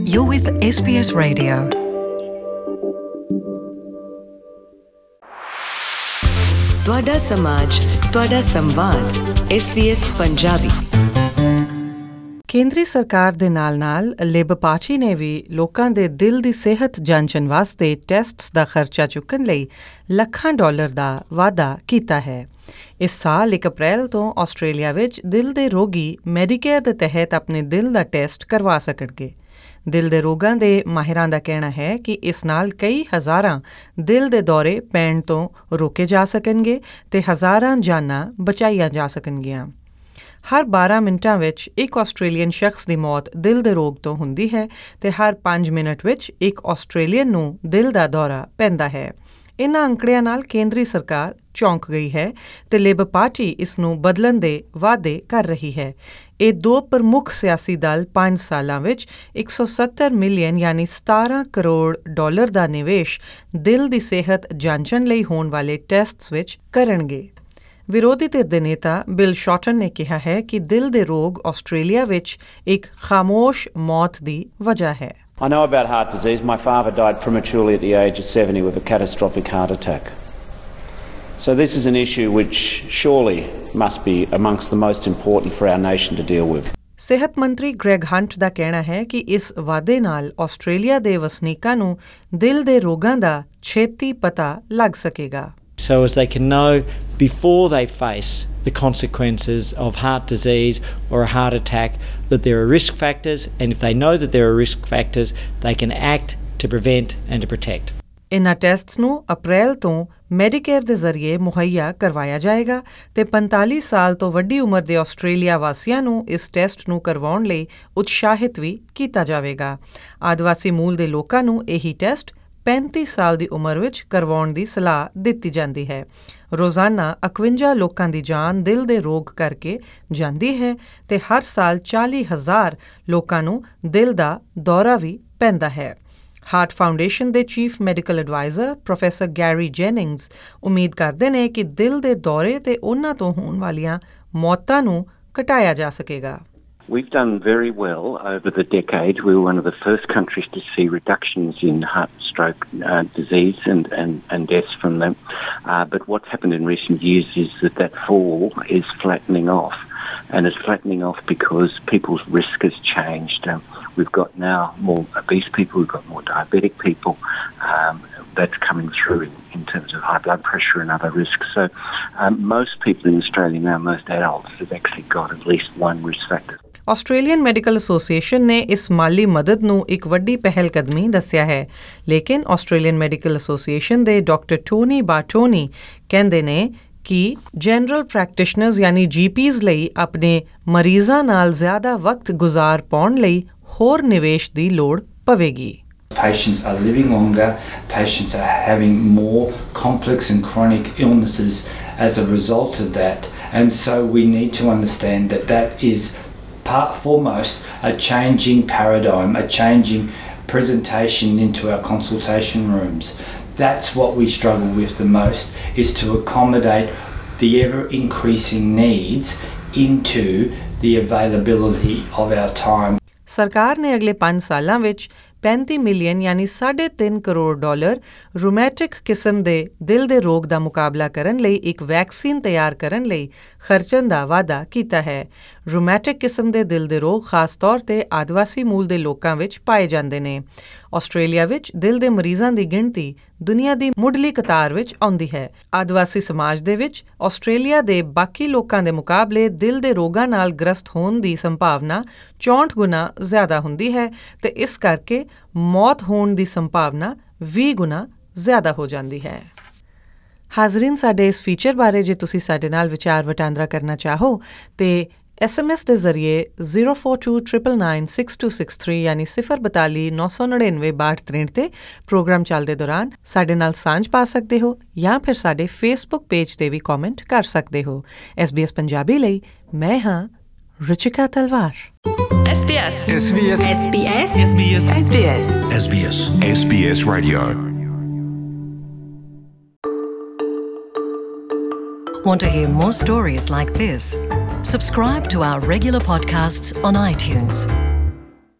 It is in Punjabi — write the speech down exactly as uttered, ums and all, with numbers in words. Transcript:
You're with S B S Radio. ਤੁਹਾਡਾ ਸਮਾਜ, ਤੁਹਾਡਾ ਸੰਵਾਦ, ਐਸ ਬੀ ਐਸ ਪੰਜਾਬੀ। ਕੇਂਦਰੀ ਸਰਕਾਰ ਦੇ ਨਾਲ-ਨਾਲ ਲੇਬਰ ਪਾਰਟੀ ਨੇ ਵੀ ਲੋਕਾਂ ਦੇ ਦਿਲ ਦੀ ਸਿਹਤ ਜਾਂਚਣ ਵਾਸਤੇ ਟੈਸਟਸ ਦਾ ਖਰਚਾ ਚੁੱਕਣ ਲਈ ਲੱਖਾਂ ਡਾਲਰ ਦਾ ਵਾਅਦਾ ਕੀਤਾ ਹੈ। ਇਸ ਸਾਲ ਇੱਕ ਅਪ੍ਰੈਲ ਤੋਂ ਆਸਟ੍ਰੇਲੀਆ ਵਿੱਚ ਦਿਲ ਦੇ ਰੋਗੀ ਮੈਡੀਕੇਅਰ ਦੇ ਤਹਿਤ ਆਪਣੇ ਦਿਲ ਦਾ ਟੈਸਟ ਕਰਵਾ ਸਕਣਗੇ। ਦਿਲ ਦੇ ਰੋਗਾਂ ਦੇ ਮਾਹਿਰਾਂ ਦਾ ਕਹਿਣਾ ਹੈ ਕਿ ਇਸ ਨਾਲ ਕਈ ਹਜ਼ਾਰਾਂ ਦਿਲ ਦੇ ਦੌਰੇ ਪੈਣ ਤੋਂ ਰੋਕੇ ਜਾ ਸਕਣਗੇ ਤੇ ਹਜ਼ਾਰਾਂ ਜਾਨਾਂ ਬਚਾਈਆਂ ਜਾ ਸਕਣਗੀਆਂ। ਹਰ ਬਾਰਾਂ ਮਿੰਟਾਂ ਵਿੱਚ ਇੱਕ ਆਸਟ੍ਰੇਲੀਅਨ ਸ਼ਖਸ ਦੀ ਮੌਤ ਦਿਲ ਦੇ ਰੋਗ ਤੋਂ ਹੁੰਦੀ ਹੈ ਤੇ ਹਰ ਪੰਜ ਮਿੰਟ ਵਿੱਚ ਇੱਕ ਆਸਟ੍ਰੇਲੀਅਨ ਨੂੰ ਦਿਲ ਦਾ ਦੌਰਾ ਪੈਂਦਾ ਹੈ। ਇਨ੍ਹਾਂ ਅੰਕੜਿਆਂ ਨਾਲ ਕੇਂਦਰੀ ਸਰਕਾਰ ਚੌਂਕ ਗਈ ਹੈ ਤੇ ਲੇਬਰ ਪਾਰਟੀ ਇਸ ਨੂੰ ਬਦਲਣ ਦੇ ਵਾਅਦੇ ਕਰ ਰਹੀ ਹੈ। ਇਹ ਦੋ ਪ੍ਰਮੁੱਖ ਸਿਆਸੀ ਦਲ ਪੰਜ ਸਾਲਾਂ ਵਿੱਚ ਇੱਕ ਸੌ ਸੱਤਰ ਮਿਲੀਅਨ ਯਾਨੀ ਸਤਾਰਾਂ ਕਰੋੜ ਡਾਲਰ ਦਾ ਨਿਵੇਸ਼ ਦਿਲ ਦੀ ਸਿਹਤ ਜਾਂਚਣ ਲਈ ਹੋਣ ਵਾਲੇ ਟੈਸਟਸ ਵਿੱਚ ਕਰਨਗੇ। ਵਿਰੋਧੀ ਧਿਰ ਦੇ ਨੇਤਾ ਬਿਲ ਸ਼ਾਰਟਨ ਨੇ ਕਿਹਾ ਹੈ ਕਿ ਦਿਲ ਦੇ ਰੋਗ ਆਸਟ੍ਰੇਲੀਆ ਵਿੱਚ ਇੱਕ ਖਾਮੋਸ਼ ਮੌਤ ਦੀ ਵਜ੍ਹਾ ਹੈ। I know about heart disease. My father died prematurely at the age of seventy with a catastrophic heart attack. So this is an issue which surely must be amongst the most important for our nation to deal with. ਸਿਹਤ ਮੰਤਰੀ ਗ੍ਰੈਗ ਹੰਟ ਦਾ ਕਹਿਣਾ ਹੈ ਕਿ ਇਸ ਵਾਅਦੇ ਨਾਲ ਆਸਟ੍ਰੇਲੀਆ ਦੇ ਵਸਨੀਕਾਂ ਨੂੰ ਦਿਲ ਦੇ ਰੋਗਾਂ ਦਾ ਛੇਤੀ ਪਤਾ ਲੱਗ ਸਕੇਗਾ। So as they can know before they face the consequences of heart disease or a heart attack that there are risk factors, and if they know that there are risk factors, they can act to prevent and to protect. ਇਨ੍ਹਾਂ ਟੈਸਟਸ ਨੂੰ ਅਪ੍ਰੈਲ ਤੋਂ ਮੈਡੀਕੇਅਰ ਦੇ ਜ਼ਰੀਏ ਮੁਹੱਈਆ ਕਰਵਾਇਆ ਜਾਏਗਾ ਤੇ ਪੰਤਾਲੀ ਸਾਲ ਤੋਂ ਵੱਡੀ ਉਮਰ ਦੇ ਆਸਟ੍ਰੇਲੀਆ ਵਾਸੀਆਂ ਨੂੰ ਇਸ ਟੈਸਟ ਨੂੰ ਕਰਵਾਉਣ ਲਈ ਉਤਸ਼ਾਹਿਤ ਵੀ ਕੀਤਾ ਜਾਵੇਗਾ। ਆਦਿਵਾਸੀ ਮੂਲ ਦੇ ਲੋਕਾਂ ਨੂੰ ਇਹੀ ਟੈਸਟ ਪੈਂਤੀ ਸਾਲ ਦੀ ਉਮਰ ਵਿੱਚ ਕਰਵਾਉਣ ਦੀ ਸਲਾਹ ਦਿੱਤੀ ਜਾਂਦੀ ਹੈ। ਰੋਜ਼ਾਨਾ ਇਕਵੰਜਾ ਲੋਕਾਂ ਦੀ ਜਾਨ ਦਿਲ ਦੇ ਰੋਗ ਕਰਕੇ ਜਾਂਦੀ ਹੈ ਤੇ ਹਰ ਸਾਲ ਚਾਲੀ ਹਜ਼ਾਰ ਲੋਕਾਂ ਨੂੰ ਦਿਲ ਦਾ ਦੌਰਾ ਵੀ ਪੈਂਦਾ ਹੈ। ਹਾਰਟ ਫਾਊਂਡੇਸ਼ਨ ਦੇ chief medical adviser professor Garry Jennings ਉਮੀਦ ਕਰਦੇ ਨੇ ਕਿ ਦਿਲ ਦੇ ਦੌਰੇ ਤੇ ਉਹਨਾਂ ਤੋਂ ਹੋਣ ਵਾਲੀਆਂ ਮੌਤਾਂ ਨੂੰ ਘਟਾਇਆ ਜਾ ਸਕੇਗਾ। We've done very well over the decade. We were one of the first countries to see reductions in heart stroke uh, disease and, and, and deaths from them. Uh, but what's happened in recent years is that that fall is flattening off. And it's flattening off because people's risk has changed. Um, we've got now more obese people, we've got more diabetic people. Um, that's coming through in, in terms of high blood pressure and other risks. So um, most people in Australia now, most adults, have actually got at least one risk factor. Australian Medical Association ਨੇ ਇਸ ਮਾਲੀ ਮਦਦ ਨੂੰ ਇੱਕ ਵੱਡੀ ਪਹਿਲ ਕਦਮੀ ਦੱਸਿਆ ਹੈ, ਲੇਕਿਨ ਆਸਟ੍ਰੇਲੀਅਨ ਮੈਡੀਕਲ ਐਸੋਸੀਏਸ਼ਨ ਦੇ ਡਾਕਟਰ ਟੋਨੀ ਬਾਰਟੋਨੀ ਕਹਿੰਦੇ ਨੇ ਕਿ ਜਨਰਲ ਪ੍ਰੈਕਟੀਸ਼ਨਰਜ਼ ਯਾਨੀ ਜੀ ਪੀਜ਼ ਲਈ ਆਪਣੇ ਮਰੀਜ਼ਾਂ ਨਾਲ ਜ਼ਿਆਦਾ ਵਕਤ ਗੁਜ਼ਾਰ ਪਾਉਣ ਲਈ ਹੋਰ ਨਿਵੇਸ਼ ਦੀ ਲੋੜ ਪਵੇਗੀ। Patients are living longer, patients are having more complex and chronic illnesses as a result of that, and so we need to understand that that is part foremost a changing paradigm, a changing presentation into our consultation rooms. That's what we struggle with the most, is to accommodate the ever increasing needs into the availability of our time. ਸਰਕਾਰ ਨੇ ਅਗਲੇ ਪੰਜ ਸਾਲਾਂ ਵਿੱਚ ਪੈਂਤੀ ਮਿਲੀਅਨ ਯਾਨੀ ਸਾਢੇ ਤਿੰਨ ਕਰੋੜ ਡਾਲਰ ਰੂਮੈਟਿਕ ਕਿਸਮ ਦੇ ਦਿਲ ਦੇ ਰੋਗ ਦਾ ਮੁਕਾਬਲਾ ਕਰਨ ਲਈ ਇੱਕ ਵੈਕਸੀਨ ਤਿਆਰ ਕਰਨ ਲਈ ਖਰਚਣ ਦਾ ਵਾਅਦਾ ਕੀਤਾ ਹੈ। ਰੂਮੈਟਿਕ ਕਿਸਮ ਦੇ ਦਿਲ ਦੇ ਰੋਗ ਖਾਸ ਤੌਰ ਤੇ ਆਦਿਵਾਸੀ ਮੂਲ ਦੇ ਲੋਕਾਂ ਵਿੱਚ ਪਾਏ ਜਾਂਦੇ ਨੇ। ਆਸਟ੍ਰੇਲੀਆ ਵਿੱਚ ਦਿਲ ਦੇ ਮਰੀਜ਼ਾਂ ਦੀ ਗਿਣਤੀ ਦੁਨੀਆ ਦੀ ਮੁੱਢਲੀ ਕਤਾਰ ਵਿੱਚ ਆਉਂਦੀ ਹੈ। ਆਦਿਵਾਸੀ ਸਮਾਜ ਦੇ ਵਿੱਚ ਆਸਟ੍ਰੇਲੀਆ ਦੇ ਬਾਕੀ ਲੋਕਾਂ ਦੇ ਮੁਕਾਬਲੇ ਦਿਲ ਦੇ ਰੋਗਾਂ ਨਾਲ ਗ੍ਰਸਤ ਹੋਣ ਦੀ ਸੰਭਾਵਨਾ ਚੌਂਹਠ ਗੁਣਾ ਜ਼ਿਆਦਾ ਹੁੰਦੀ ਹੈ ਤੇ ਇਸ ਕਰਕੇ ਮੌਤ ਹੋਣ ਦੀ ਸੰਭਾਵਨਾ ਵੀਹ ਗੁਣਾ ਜ਼ਿਆਦਾ ਹੋ ਜਾਂਦੀ ਹੈ। ਹਾਜ਼ਰੀਨ, ਸਾਡੇ ਇਸ ਫੀਚਰ ਬਾਰੇ ਜੇ ਤੁਸੀਂ ਸਾਡੇ ਨਾਲ ਵਿਚਾਰ ਵਟਾਂਦਰਾ ਕਰਨਾ ਚਾਹੋ ਤੇ ਐਸ ਐਮ ਐਸ ਦੇ ਜ਼ਰੀਏ zero four two triple nine six two six three ਯਾਨੀ ਸਿਫਰ ਬਤਾਲੀ ਨੌ ਸੌ ਨੜਿਨਵੇਂ ਬਾਹਠ ਤ੍ਰੇਹਠ ਤੇ ਪ੍ਰੋਗਰਾਮ ਚੱਲਦੇ ਦੌਰਾਨ ਸਾਡੇ ਨਾਲ ਸਾਂਝ ਪਾ ਸਕਦੇ ਹੋ ਜਾਂ ਫਿਰ ਸਾਡੇ ਫੇਸਬੁੱਕ ਪੇਜ ਤੇ ਵੀ ਕਮੈਂਟ ਕਰ ਸਕਦੇ ਹੋ। ਐਸ ਬੀ ਐਸ ਪੰਜਾਬੀ ਲਈ ਮੈਂ ਹਾਂ Ruchika Talwar. S B S S B S S B S S B S S B S S B S S B S Radio. Want to hear more stories like this? Subscribe to our regular podcasts on iTunes.